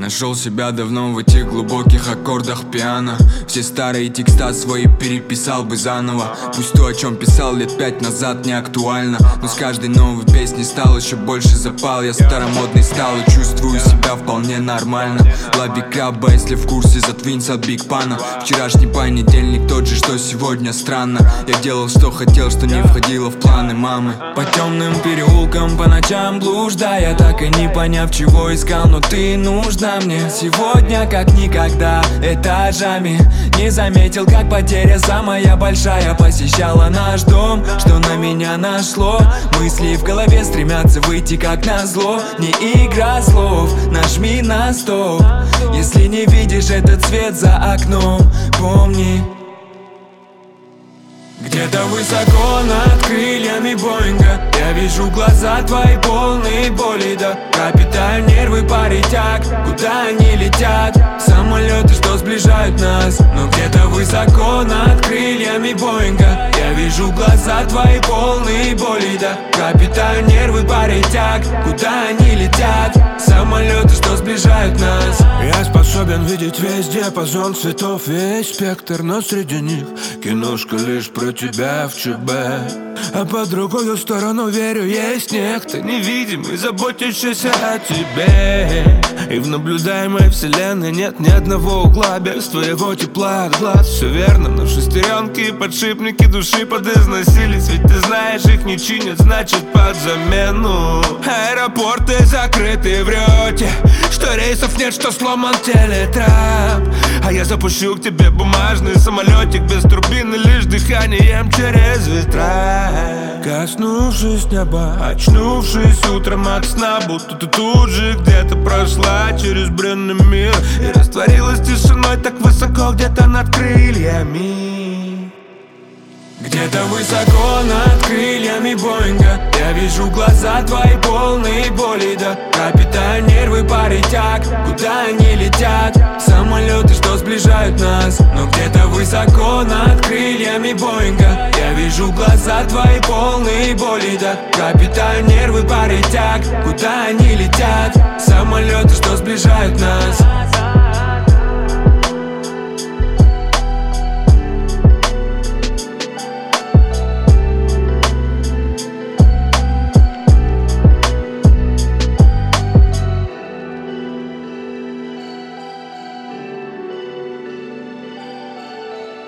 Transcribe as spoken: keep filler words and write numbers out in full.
Нашел себя давно в этих глубоких аккордах пиано. Все старые текста свои переписал бы заново. Пусть то, о чем писал лет пять назад, не актуально, но с каждой новой песней стал еще больше запал. Я старомодный стал и чувствую себя вполне нормально. Лови краба, если в курсе, задвинься от Биг Пана. Вчерашний понедельник тот же, что сегодня, странно. Я делал, что хотел, что не входило в планы мамы. По темным переулкам, по ночам блуждая, так и не поняв, чего искал, но ты нужна мне сегодня как никогда. Этажами не заметил, как потеря самая большая посещала наш дом. Что на меня нашло? Мысли в голове стремятся выйти как назло. Не игра слов, нажми на стоп. Если не видишь этот свет за окном, помни, где-то высоко над крыльями Боинга я вижу глаза твои полные боли, да. Пропитаю нервы паритяк, куда они летят? Самолеты, что сближают нас. Но где-то высоко над крыльями Боинга я вижу глаза твои полные боли, да. Пропитаю нервы паритяк, куда они летят? Самолеты, что сближают нас. Я способен видеть весь диапазон цветов, весь спектр, но среди них киношка лишь про тебя в ЧБ. А по другую сторону, верю, есть некто невидимый, заботящийся о тебе. И в наблюдаемой вселенной нет ни одного угла без твоего тепла от глаз. Все верно, но шестеренки и подшипники души подизносились. Ведь ты знаешь, их не чинят, значит под замену. Аэропорты закрыты, врете, что рейсов нет, что сломан телетрап. А я запущу к тебе бумажный самолетик без турбины, лишь дыханием через ветра. Коснувшись неба, очнувшись утром от сна, будто ты тут же где-то прошла через бренный мир и растворилась тишиной так высоко где-то над крыльями. Где-то высоко над крыльями Боинга я вижу глаза твои полные боли, да. Пропитаю нервы паритяк, куда они летят? Самолеты, что сближают нас. Но где-то высоко над крыльями Боинга я вижу глаза твои полные боли, да. Пропитаю нервы паритяк, куда они летят? Самолеты, что сближают нас.